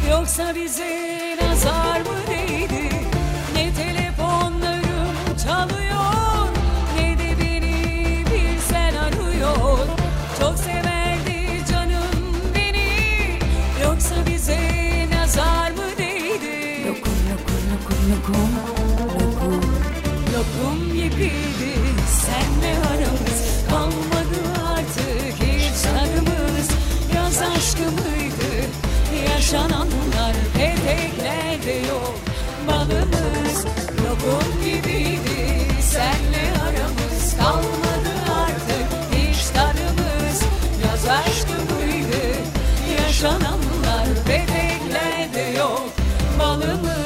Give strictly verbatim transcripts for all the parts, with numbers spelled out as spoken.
Yoksa bize nazar mı değdi? Ne telefonlarım çalıyor, ne de beni bir sen arıyor. Çok severdi canım beni, yoksa bize nazar mı değdi? Lokum lokum lokum lokum lokum. Lokum gibiydi senle aramız, kalmadı artık hiç tadımız. Yaz aşkı mıydı yaşananlar, peteklerde yok balımız. Lokum gibiydi senle aramız, kalmadı artık hiç tadımız. Yaz aşkı mıydı yaşananlar, peteklerde yok balımız.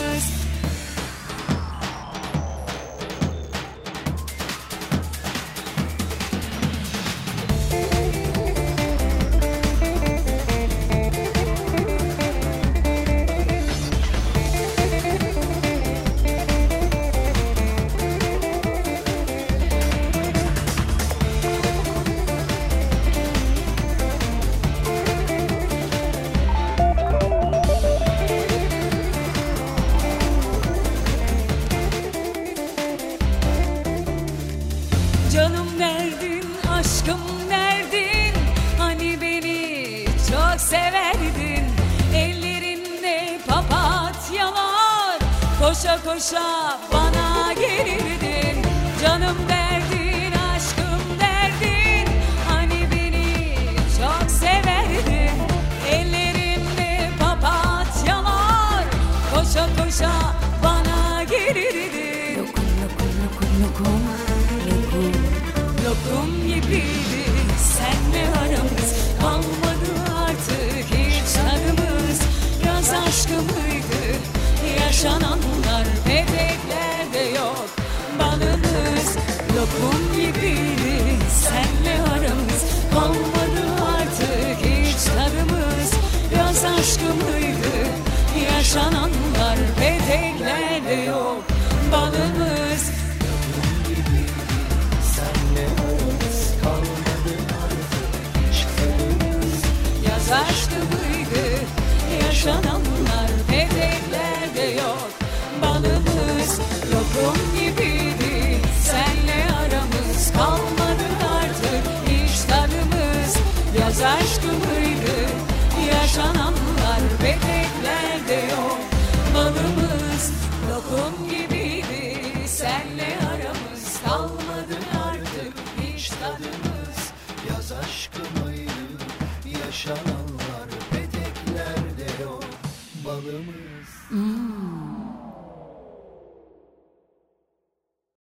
Canım derdin, aşkım derdin, hani beni çok severdin. Ellerinde papatyalar, koşa koşa bana gelirdin. Canım derdin, aşkım derdin, hani beni çok severdin. Ellerinde papatyalar, koşa koşa bana gelirdin. Lokum lokum lokum lokum lokum. Lokum gibiydi senle aramız, kalmadı artık hiç tadımız. Yaz aşkı mıydı yaşananlar, peteklerde yok balımız. Lokum gibiydi senle aramız, kalmadı artık hiç tadımız. Yaz aşkı mıydı yaşananlar, peteklerde yok balımız. Yaz aşkı mıydı yaşananlar, peteklerde yok balımız. Lokum gibiydi senle aramız, kalmadı artık hiç tadımız. Yaz aşkı mıydı yaşananlar, peteklerde yok balımız. Lokum